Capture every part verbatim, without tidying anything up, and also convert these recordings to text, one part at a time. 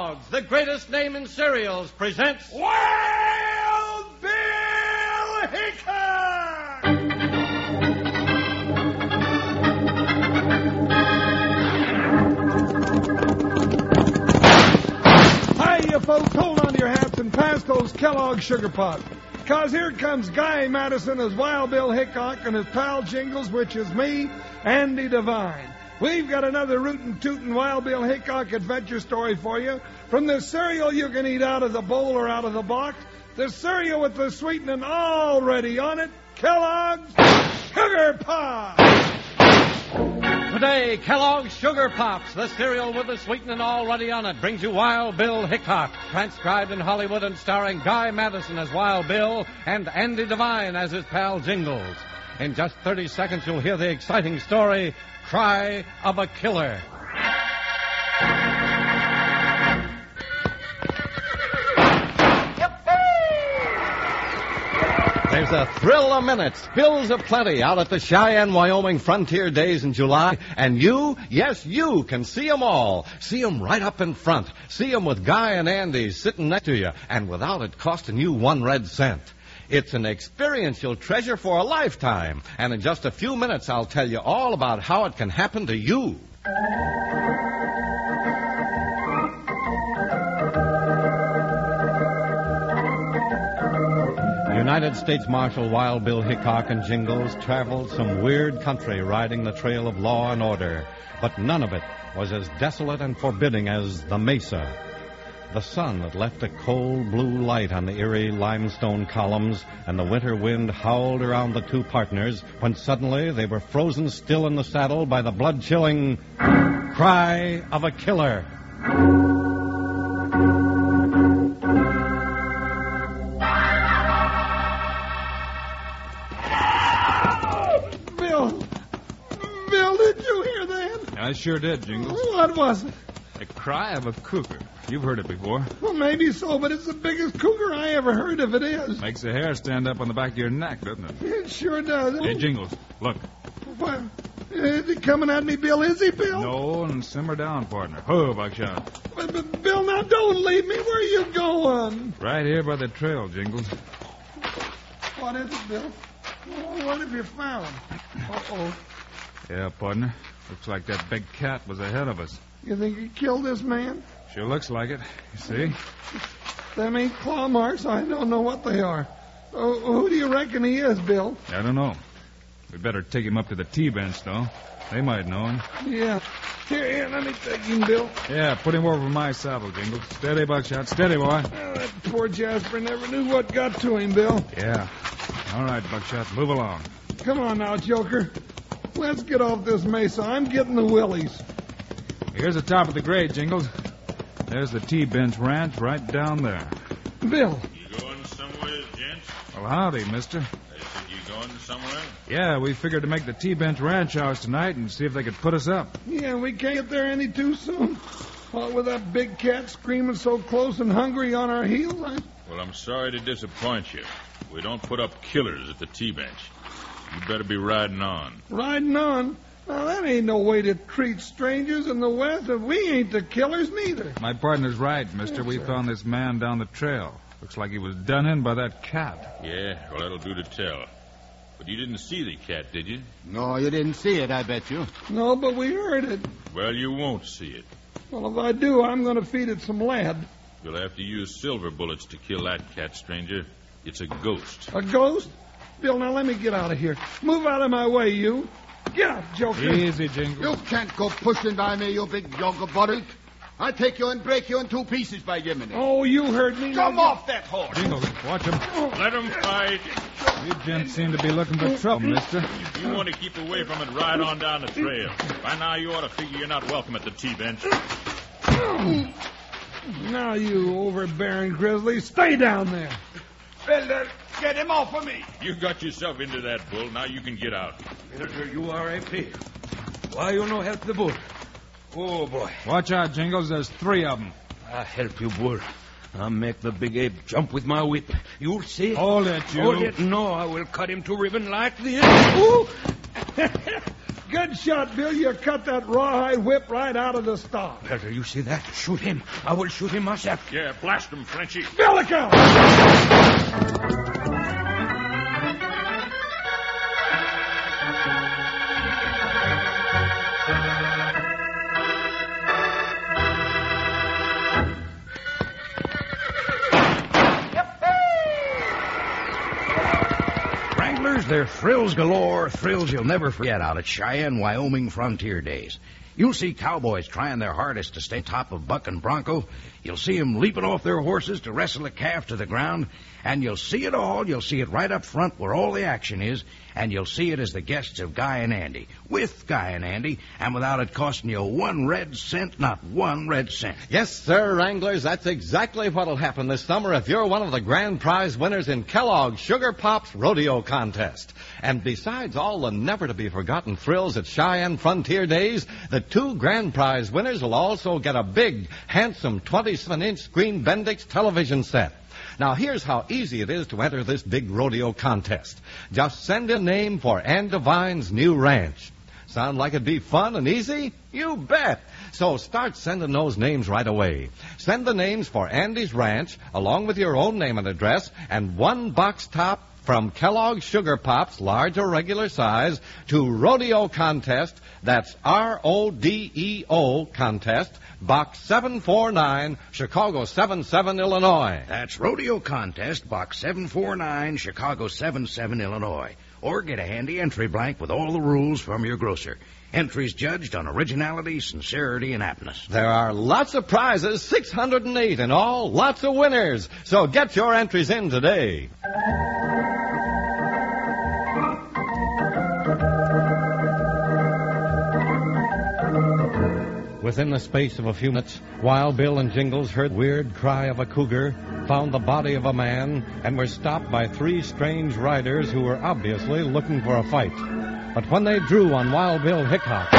Kellogg's, the greatest name in cereals, presents Wild Bill Hickok! Hi, you folks, hold on to your hats and pass those Kellogg Sugar Pops. Because here comes Guy Madison as Wild Bill Hickok and his pal Jingles, which is me, Andy Devine. We've got another rootin' tootin' Wild Bill Hickok adventure story for you. From the cereal you can eat out of the bowl or out of the box, the cereal with the sweetening already on it, Kellogg's Sugar Pops! Today, Kellogg's Sugar Pops, the cereal with the sweetening already on it, brings you Wild Bill Hickok, transcribed in Hollywood and starring Guy Madison as Wild Bill and Andy Devine as his pal Jingles. In just thirty seconds, you'll hear the exciting story, Cry of a Killer. There's a thrill a minute, spills aplenty out at the Cheyenne, Wyoming Frontier Days in July, and you, yes, you can see 'em all. See 'em right up in front. See 'em with Guy and Andy sitting next to you, and without it costing you one red cent. It's an experience you'll treasure for a lifetime, and in just a few minutes I'll tell you all about how it can happen to you. United States Marshal Wild Bill Hickok and Jingles traveled some weird country riding the trail of law and order, but none of it was as desolate and forbidding as the Mesa. The sun had left a cold blue light on the eerie limestone columns, and the winter wind howled around the two partners when suddenly they were frozen still in the saddle by the blood-chilling cry of a killer. Bill! Bill, did you hear that? I sure did, Jingles. What was it? The cry of a cougar. You've heard it before. Well, maybe so, but it's the biggest cougar I ever heard if it is. Makes the hair stand up on the back of your neck, doesn't it? It sure does. Hey, Jingles, look. What? Is he coming at me, Bill? Is he, Bill? No, and simmer down, partner. Ho, Buckshot. But, but, Bill, now don't leave me. Where are you going? Right here by the trail, Jingles. What is it, Bill? Oh, what have you found? Uh-oh. Yeah, partner. Looks like that big cat was ahead of us. You think he killed this man? Sure looks like it. You see? Them ain't claw marks. I don't know what they are. Oh, who do you reckon he is, Bill? I don't know. We better take him up to the T-bench, though. They might know him. Yeah. Here, here, let me take him, Bill. Yeah, put him over my saddle, Jingles. Steady, Buckshot. Steady, boy. Oh, that poor Jasper never knew what got to him, Bill. Yeah. All right, Buckshot. Move along. Come on now, Joker. Let's get off this mesa. I'm getting the willies. Here's the top of the grade, Jingles. There's the T-bench ranch right down there. Bill. You going somewhere, gents? Well, howdy, mister. I said you going somewhere? Yeah, we figured to make the T-bench ranch ours tonight and see if they could put us up. Yeah, we can't get there any too soon. What with that big cat screaming so close and hungry on our heels? I... Well, I'm sorry to disappoint you. We don't put up killers at the T-bench. You better be riding on. Riding on? Now, that ain't no way to treat strangers in the West, and we ain't the killers neither. My partner's right, mister. Yes, we sir. found this man down the trail. Looks like he was done in by that cat. Yeah, well, that'll do to tell. But you didn't see the cat, did you? No, you didn't see it, I bet you. No, but we heard it. Well, you won't see it. Well, if I do, I'm going to feed it some lead. You'll have to use silver bullets to kill that cat, stranger. It's a ghost. A ghost? Bill, now let me get out of here. Move out of my way, you. Get up, Joker. Easy, Jingles. You can't go pushing by me, you big yoga bottle. I'll take you and break you in two pieces by giving it. Oh, you heard me. Come Now, off that horse. Jingles, watch him. Let him fight. You gents seem to be looking for trouble, mister. If you want to keep away from it, ride on down the trail. By now, you ought to figure you're not welcome at the T-bench. Now, you overbearing grizzly, stay down there. Well, get him off of me. You got yourself into that bull. Now you can get out. You are a pig. Why you no help the bull? Oh, boy. Watch out, Jingles. There's three of them. I help you, bull. I'll make the big ape jump with my whip. You'll see. Hold it, you. Hold it. No, I will cut him to ribbon like this. Ooh. Good shot, Bill. You cut that rawhide whip right out of the stock. Belder, you see that? Shoot him. I will shoot him myself. Yeah, blast him, Frenchy. Bill, look out! They're thrills galore, thrills you'll never forget out at Cheyenne, Wyoming frontier days. You'll see cowboys trying their hardest to stay top of buck and bronco. You'll see them leaping off their horses to wrestle a calf to the ground. And you'll see it all. You'll see it right up front where all the action is. And you'll see it as the guests of Guy and Andy. With Guy and Andy. And without it costing you one red cent, not one red cent. Yes, sir, Wranglers. That's exactly what'll happen this summer if you're one of the grand prize winners in Kellogg's Sugar Pops Rodeo Contest. And besides all the never-to-be-forgotten thrills at Cheyenne Frontier Days, the two grand prize winners will also get a big, handsome twenty-seven inch screen Bendix television set. Now, here's how easy it is to enter this big rodeo contest. Just send a name for Ann Devine's new ranch. Sound like it'd be fun and easy? You bet. So start sending those names right away. Send the names for Andy's Ranch, along with your own name and address, and one box top from Kellogg's Sugar Pops, large or regular size, to Rodeo Contest. That's R O D E O Contest, Box seven forty-nine, Chicago seventy-seven, Illinois. That's Rodeo Contest, Box seven forty-nine, Chicago seventy-seven, Illinois. Or get a handy entry blank with all the rules from your grocer. Entries judged on originality, sincerity, and aptness. There are lots of prizes, six hundred eight in all, lots of winners. So get your entries in today. Within the space of a few minutes, Wild Bill and Jingles heard the weird cry of a cougar, found the body of a man, and were stopped by three strange riders who were obviously looking for a fight. But when they drew on Wild Bill Hickok...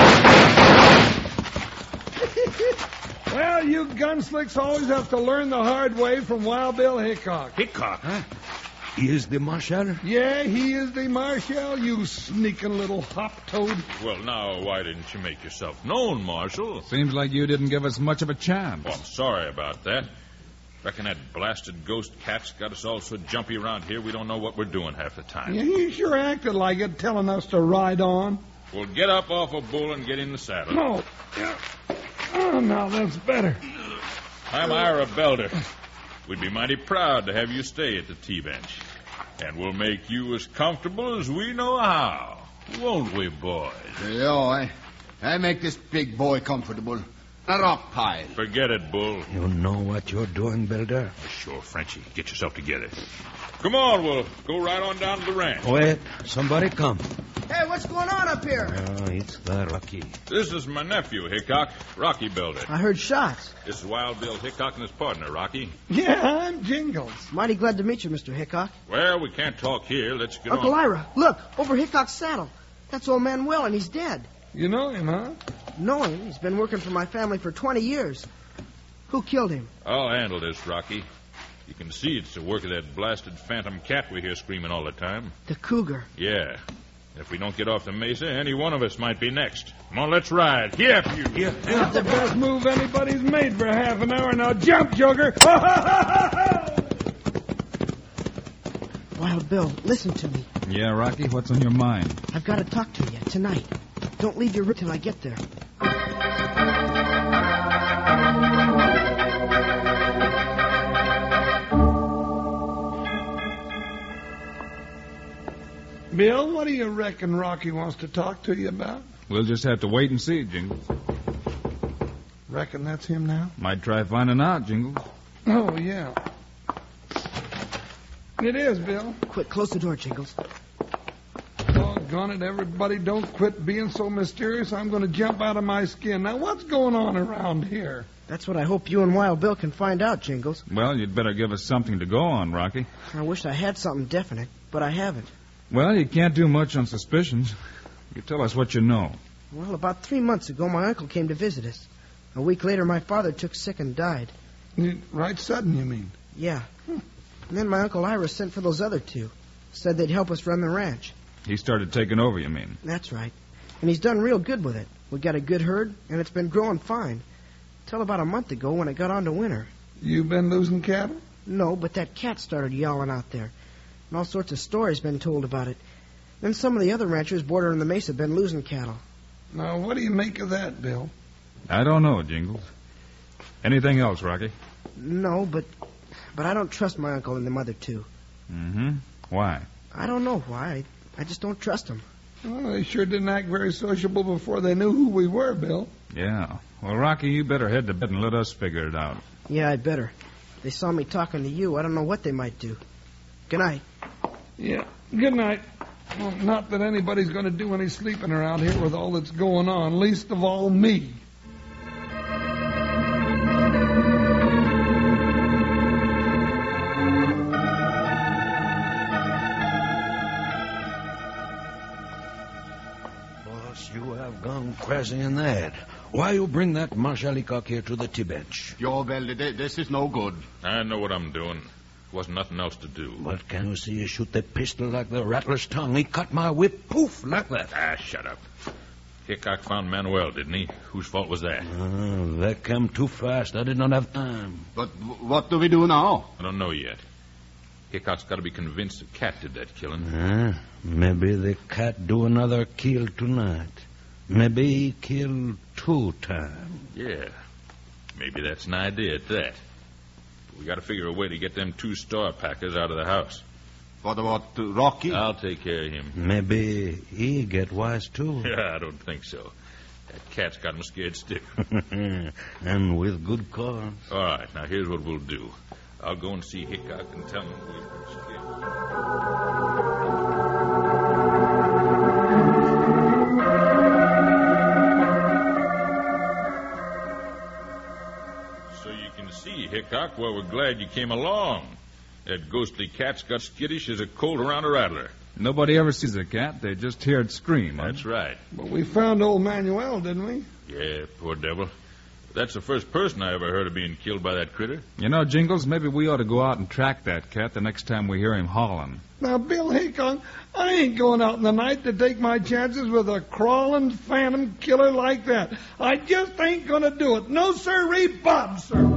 Well, you gunslicks always have to learn the hard way from Wild Bill Hickok. Hickok, huh? He is the marshal? Yeah, he is the marshal, you sneaking little hop-toad. Well, now, why didn't you make yourself known, Marshal? Seems like you didn't give us much of a chance. Oh, I'm sorry about that. Reckon that blasted ghost cat's got us all so jumpy around here we don't know what we're doing half the time. Yeah, he sure acted like it, telling us to ride on. Well, get up off a bull and get in the saddle. Oh, yeah. Oh, now that's better. I'm Ira Belder. We'd be mighty proud to have you stay at the T-bench. And we'll make you as comfortable as we know how. Won't we, boys? Yeah, I, I make this big boy comfortable. A rock pile. Forget it, Bull. You know what you're doing, Belder? Sure, Frenchie. Get yourself together. Come on, we'll go right on down to the ranch. Wait, somebody come. Hey, what's going on up here? Oh, it's the Rocky. This is my nephew, Hickok, Rocky Belder. I heard shots. This is Wild Bill Hickok and his partner, Rocky. Yeah, I'm Jingles. Mighty glad to meet you, Mister Hickok. Well, we can't talk here. Let's get Uncle on. Ira, look, over Hickok's saddle. That's old Manuel, and he's dead. You know him, huh? Know him? He's been working for my family for twenty years. Who killed him? I'll handle this, Rocky. You can see it's the work of that blasted phantom cat we hear screaming all the time. The cougar. Yeah. If we don't get off the mesa, any one of us might be next. Come on, let's ride. Here, you. Here. That's the best move anybody's made for half an hour. Now jump, Joker. Wild Bill, listen to me. Yeah, Rocky, what's on your mind? I've got to talk to you tonight. Don't leave your room till I get there. Bill, what do you reckon Rocky wants to talk to you about? We'll just have to wait and see, Jingles. Reckon that's him now? Might try finding out, Jingles. Oh, yeah. It is, Bill. Quick, close the door, Jingles. Doggone it, everybody don't quit being so mysterious. I'm going to jump out of my skin. Now, what's going on around here? That's what I hope you and Wild Bill can find out, Jingles. Well, you'd better give us something to go on, Rocky. I wish I had something definite, but I haven't. Well, you can't do much on suspicions. You tell us what you know. Well, about three months ago, my uncle came to visit us. A week later, my father took sick and died. Right sudden, you mean? Yeah. Hmm. And then my Uncle Ira sent for those other two. Said they'd help us run the ranch. He started taking over, you mean? That's right. And he's done real good with it. We got a good herd, and it's been growing fine. Till about a month ago when it got on to winter. You been losing cattle? No, but that cat started yowling out there. And all sorts of stories been told about it. Then some of the other ranchers bordering the mesa been losing cattle. Now, what do you make of that, Bill? I don't know, Jingles. Anything else, Rocky? No, but but I don't trust my uncle and the mother, too. Mm-hmm. Why? I don't know why. I, I just don't trust them. Well, they sure didn't act very sociable before they knew who we were, Bill. Yeah. Well, Rocky, you better head to bed and let us figure it out. Yeah, I'd better. If they saw me talking to you, I don't know what they might do. Good night. Yeah, good night. Well, not that anybody's going to do any sleeping around here with all that's going on, least of all me. Boss, you have gone crazy in that. Why you bring that Marshal Hickok here to the T-bench? Yo, Baldy, this is no good. I know what I'm doing. Wasn't nothing else to do. But can you see you shoot the pistol like the rattler's tongue? He cut my whip, poof, like that. Ah, shut up. Hickok found Manuel, didn't he? Whose fault was that? Uh, that came too fast. I did not have time. But w- what do we do now? I don't know yet. Hickok's got to be convinced the cat did that killing. Uh, maybe the cat do another kill tonight. Maybe he killed two times. Yeah. Maybe that's an idea at that. We got to figure a way to get them two star packers out of the house. What about uh, Rocky? I'll take care of him. Maybe he get wise, too. Yeah, I don't think so. That cat's got him scared stiff. And with good cause. All right, now here's what we'll do. I'll go and see Hickok and tell him we've been scared. See, Hickok, well, we're glad you came along. That ghostly cat's got skittish as a colt around a rattler. Nobody ever sees a cat. They just hear it scream. Huh? That's right. But we found old Manuel, didn't we? Yeah, poor devil. That's the first person I ever heard of being killed by that critter. You know, Jingles, maybe we ought to go out and track that cat the next time we hear him howling. Now, Bill Hickok, I ain't going out in the night to take my chances with a crawling phantom killer like that. I just ain't going to do it. No, sirree, Bob, sir.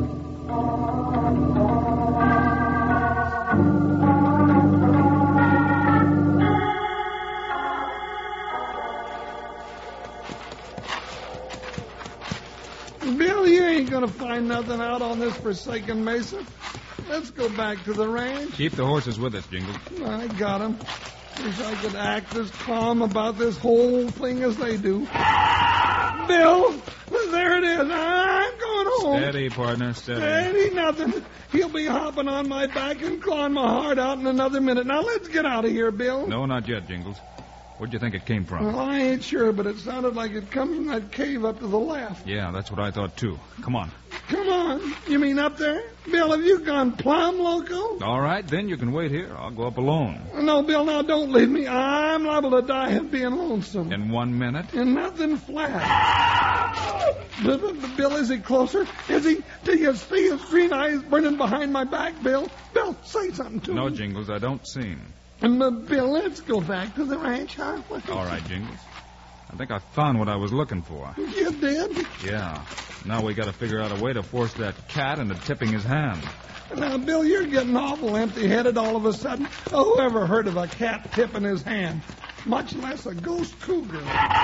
Bill, you ain't gonna find nothing out on this forsaken mesa. Let's go back to the ranch. Keep the horses with us, Jingles. I got 'em. Wish I could act as calm about this whole thing as they do. Bill, there it is. I'm going home. Steady, partner, steady. Steady nothing. He'll be hopping on my back and clawing my heart out in another minute. Now, let's get out of here, Bill. No, not yet, Jingles. Where'd you think it came from? Well, I ain't sure, but it sounded like it comes from that cave up to the left. Yeah, that's what I thought, too. Come on. Come on. You mean up there? Bill, have you gone plumb loco? All right, then you can wait here. I'll go up alone. No, Bill, now don't leave me. I'm liable to die of being lonesome. In one minute? And nothing flat. B- b- b- Bill, is he closer? Is he? Do you see his green eyes burning behind my back, Bill? Bill, say something to no, me. No, Jingles, I don't see him. And, uh, Bill, let's go back to the ranch, huh? All right, Jingles. I think I found what I was looking for. You did? Yeah. Now we got to figure out a way to force that cat into tipping his hand. Now, Bill, you're getting awful empty-headed all of a sudden. Oh, who ever heard of a cat tipping his hand? Much less a ghost cougar.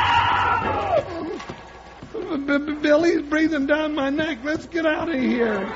Billy's breathing down my neck. Let's get out of here.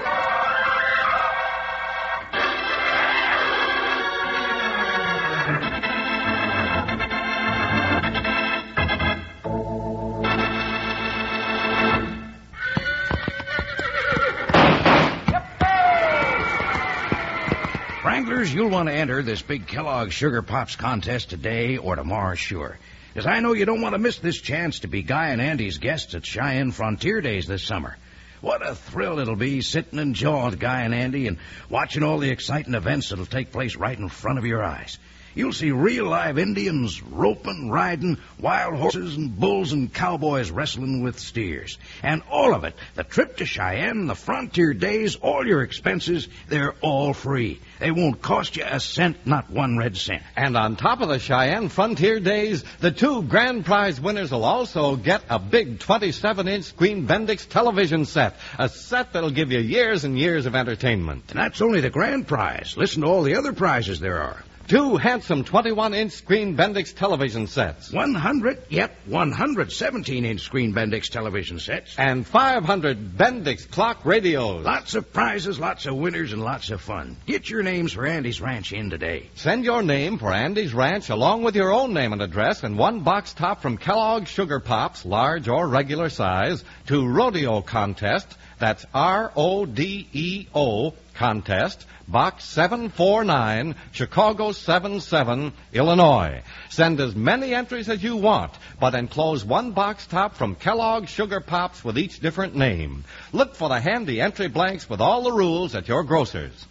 Wranglers, you'll want to enter this big Kellogg Sugar Pops contest today or tomorrow, sure. Because I know you don't want to miss this chance to be Guy and Andy's guests at Cheyenne Frontier Days this summer. What a thrill it'll be sitting and jawing with Guy and Andy and watching all the exciting events that'll take place right in front of your eyes. You'll see real live Indians roping, riding, wild horses and bulls and cowboys wrestling with steers. And all of it, the trip to Cheyenne, the frontier days, all your expenses, they're all free. They won't cost you a cent, not one red cent. And on top of the Cheyenne Frontier Days, the two grand prize winners will also get a big twenty-seven inch Queen Bendix television set. A set that'll give you years and years of entertainment. And that's only the grand prize. Listen to all the other prizes there are. Two handsome twenty-one inch Screen Bendix television sets. one hundred, yep, one hundred seventeen inch Screen Bendix television sets. And five hundred Bendix clock radios. Lots of prizes, lots of winners, and lots of fun. Get your names for Andy's Ranch in today. Send your name for Andy's Ranch along with your own name and address in one box top from Kellogg's Sugar Pops, large or regular size, to Rodeo Contest. That's R O D E O Contest, Box seven forty-nine, Chicago seven seven, Illinois. Send as many entries as you want, but enclose one box top from Kellogg's Sugar Pops with each different name. Look for the handy entry blanks with all the rules at your grocer's.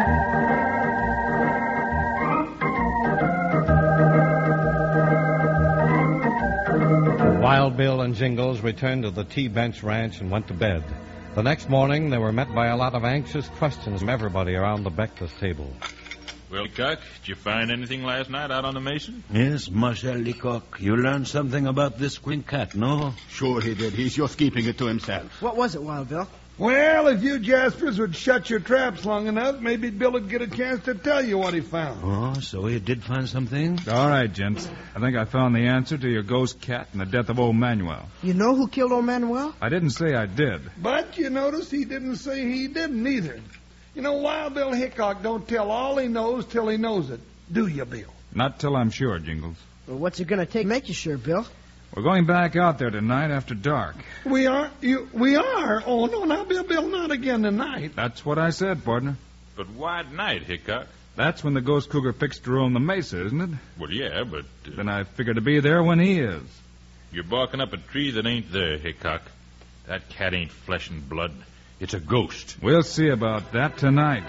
Wild Bill and Jingles returned to the T-Bench Ranch and went to bed. The next morning, they were met by a lot of anxious questions from everybody around the breakfast table. Well, Cock, did you find anything last night out on the mesa? Yes, Marshal Lecoq. You learned something about this Queen Cat, no? Sure he did. He's just keeping it to himself. What was it, Wild Bill? Well, if you Jaspers would shut your traps long enough, maybe Bill would get a chance to tell you what he found. Oh, so he did find something? All right, gents. I think I found the answer to your ghost cat and the death of old Manuel. You know who killed old Manuel? I didn't say I did. But you notice he didn't say he didn't either. You know, Wild Bill Hickok don't tell all he knows till he knows it. Do you, Bill? Not till I'm sure, Jingles. Well, what's it going to take to make you sure, Bill? We're going back out there tonight after dark. We are? You? We are? Oh, no, now, Bill, Bill, not again tonight. That's what I said, partner. But why at night, Hickok? That's when the ghost cougar picks to roam the mesa, isn't it? Well, yeah, but... Uh, then I figure to be there when he is. You're barking up a tree that ain't there, Hickok. That cat ain't flesh and blood. It's a ghost. We'll see about that tonight.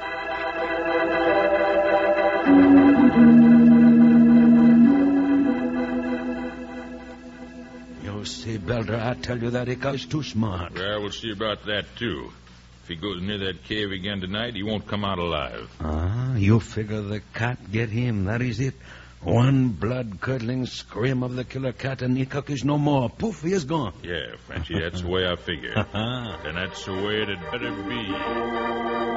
You see, Belder, I tell you that Hickok is too smart. Well, we'll see about that, too. If he goes near that cave again tonight, he won't come out alive. Ah, you figure the cat get him. That is it. One blood-curdling scream of the killer cat and Hickok is no more. Poof, he is gone. Yeah, Frenchy, that's the way I figure. And that's the way it'd better be.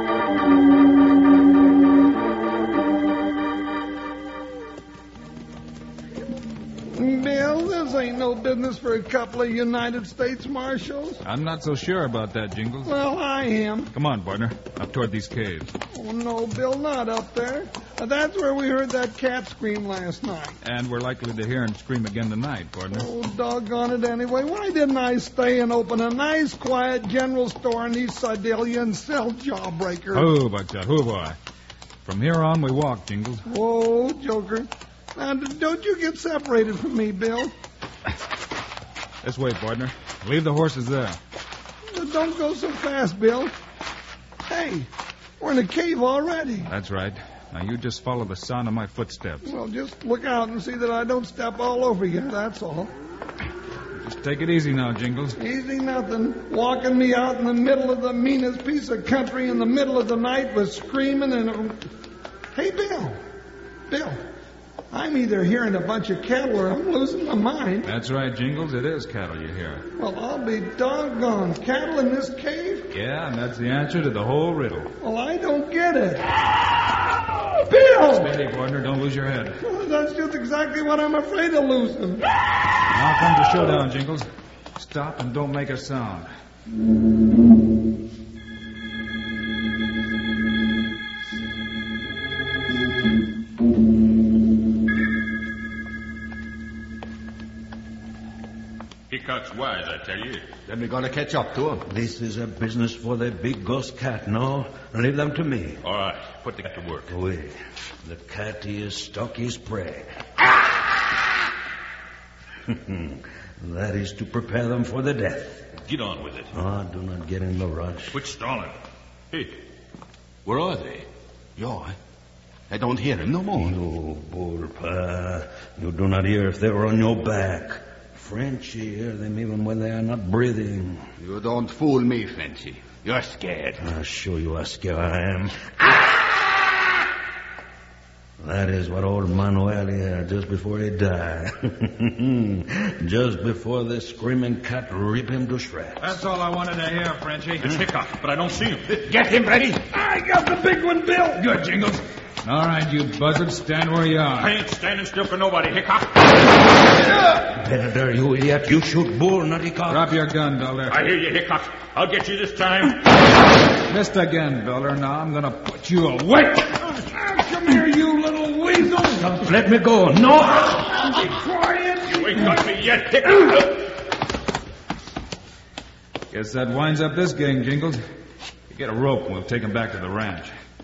Bill, this ain't no business for a couple of United States Marshals. I'm not so sure about that, Jingles. Well, I am. Come on, partner. Up toward these caves. Oh, no, Bill, not up there. Uh, that's where we heard that cat scream last night. And we're likely to hear him scream again tonight, partner. Oh, doggone it anyway. Why didn't I stay and open a nice, quiet general store in East Sedalia and sell Jawbreaker? Oh, Buckshot, oh, boy. From here on, we walk, Jingles. Whoa, Joker. Now, don't you get separated from me, Bill. This way, partner. Leave the horses there. Don't go so fast, Bill. Hey, we're in a cave already. That's right. Now, you just follow the sound of my footsteps. Well, just look out and see that I don't step all over you, that's all. Just take it easy now, Jingles. Easy nothing. Walking me out in the middle of the meanest piece of country in the middle of the night with screaming and... Hey, Bill. Bill. I'm either hearing a bunch of cattle or I'm losing my mind. That's right, Jingles. It is cattle you hear. Well, I'll be doggone. Cattle in this cave? Yeah, and that's the answer to the whole riddle. Well, I don't get it. Bill! Steady, partner. Don't lose your head. Well, that's just exactly what I'm afraid of losing. Now comes the showdown, Jingles. Stop and don't make a sound. Hickok's wise, I tell you. Then we're going to catch up to him. This is a business for the big ghost cat, no? Leave them to me. All right, put the cat to work. Wait. The cat is stalk his prey. That is to prepare them for the death. Get on with it. Oh, do not get in the rush. Quit stalling. Hey, where are they? Yeah, I don't hear him no more. You bull, Pa. You do not hear if they are on your back. Frenchy hear them even when they are not breathing. You don't fool me, Frenchy. You're scared. I'll show you how scared I am. Ah! That is what old Manuel heard just before he died. Just before this screaming cat rip him to shreds. That's all I wanted to hear, Frenchy. It's Hickok, but I don't see him. Get him ready. I got the big one, Bill. Good, Jingles. All right, you buzzard, stand where you are. I ain't standing still for nobody, Hickok. Better, you idiot. You shoot bull, not Hickok. Drop your gun, Builder. I hear you, Hickok. I'll get you this time. Missed again, Builder. Now I'm going to put you away. Come here, you little weasel. Don't let me go. No. Be quiet. You ain't got me yet, Hickok. Guess that winds up this gang, Jingles. You get a rope and we'll take him back to the ranch.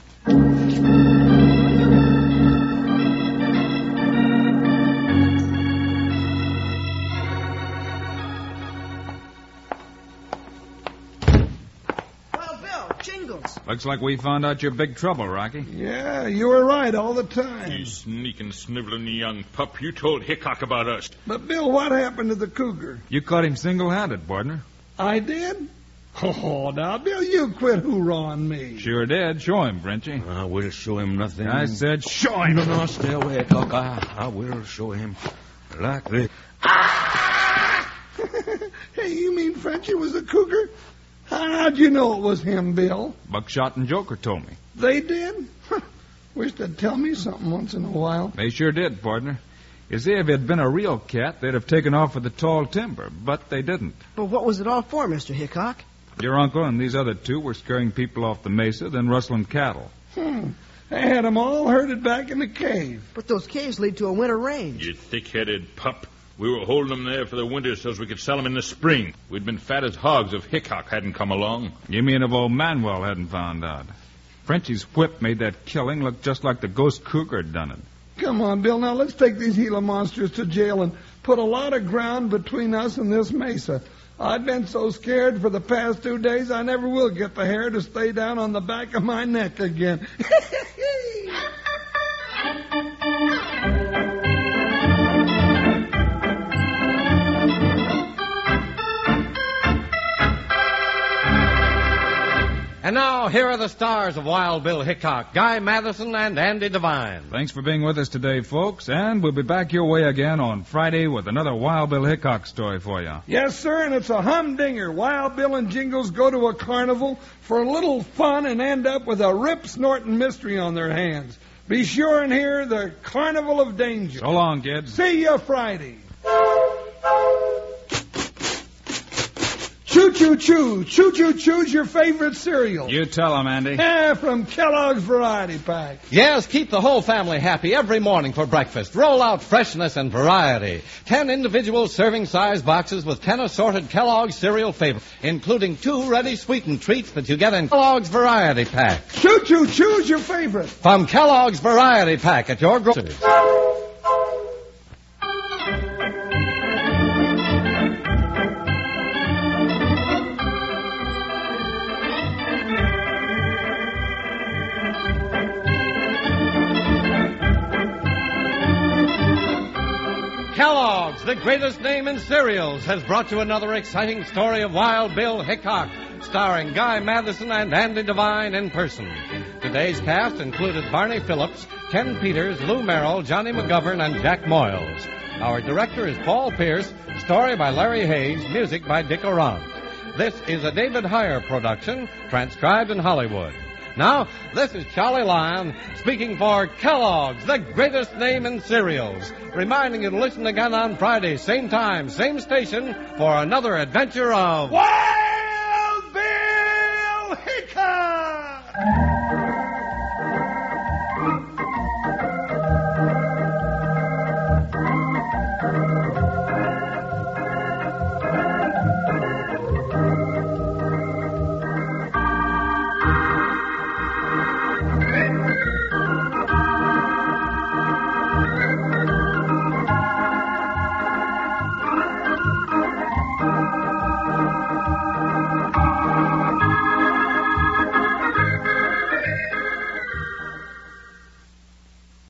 Looks like we found out you're big trouble, Rocky. Yeah, you were right all the time. You sneaking, sniveling young pup. You told Hickok about us. But, Bill, what happened to the cougar? You caught him single-handed, partner. I did? Oh, now, Bill, you quit hoorahing me. Sure did. Show him, Frenchy. I will show him nothing. I said show him. No, no, stay away, Hickok. I, I will show him. Like this. Hey, you mean Frenchy was a cougar? How'd you know it was him, Bill? Buckshot and Joker told me. They did? Wish they'd tell me something once in a while. They sure did, partner. You see, if it had been a real cat, they'd have taken off with the tall timber, but they didn't. But what was it all for, Mister Hickok? Your uncle and these other two were scaring people off the mesa, then rustling cattle. Hmm. They had them all herded back in the cave. But those caves lead to a winter range. You thick-headed pup. We were holding them there for the winter so as we could sell them in the spring. We'd been fat as hogs if Hickok hadn't come along. You mean if old Manuel hadn't found out? Frenchy's whip made that killing look just like the ghost cougar had done it. Come on, Bill. Now let's take these Gila monsters to jail and put a lot of ground between us and this mesa. I've been so scared for the past two days I never will get the hair to stay down on the back of my neck again. And now, here are the stars of Wild Bill Hickok, Guy Madison and Andy Devine. Thanks for being with us today, folks, and we'll be back your way again on Friday with another Wild Bill Hickok story for you. Yes, sir, and it's a humdinger. Wild Bill and Jingles go to a carnival for a little fun and end up with a rip-snorting mystery on their hands. Be sure and hear the Carnival of Danger. So long, kids. See you Friday. Choo-choo-choo. Choo-choo-choo's your favorite cereal. You tell them, Andy. Yeah, from Kellogg's Variety Pack. Yes, keep the whole family happy every morning for breakfast. Roll out freshness and variety. Ten individual serving size boxes with ten assorted Kellogg's cereal favorites, including two ready sweetened treats that you get in Kellogg's Variety Pack. Choo-choo-choo's your favorite. From Kellogg's Variety Pack at your grocer's. Kellogg's, the greatest name in cereals, has brought you another exciting story of Wild Bill Hickok, starring Guy Madison and Andy Devine in person. Today's cast included Barney Phillips, Ken Peters, Lou Merrill, Johnny McGovern, and Jack Moyles. Our director is Paul Pierce, story by Larry Hayes, music by Dick Orant. This is a David Heyer production, transcribed in Hollywood. Now, this is Charlie Lyon speaking for Kellogg's, the greatest name in cereals, reminding you to listen again on Friday, same time, same station, for another adventure of Wild Bill Hickok!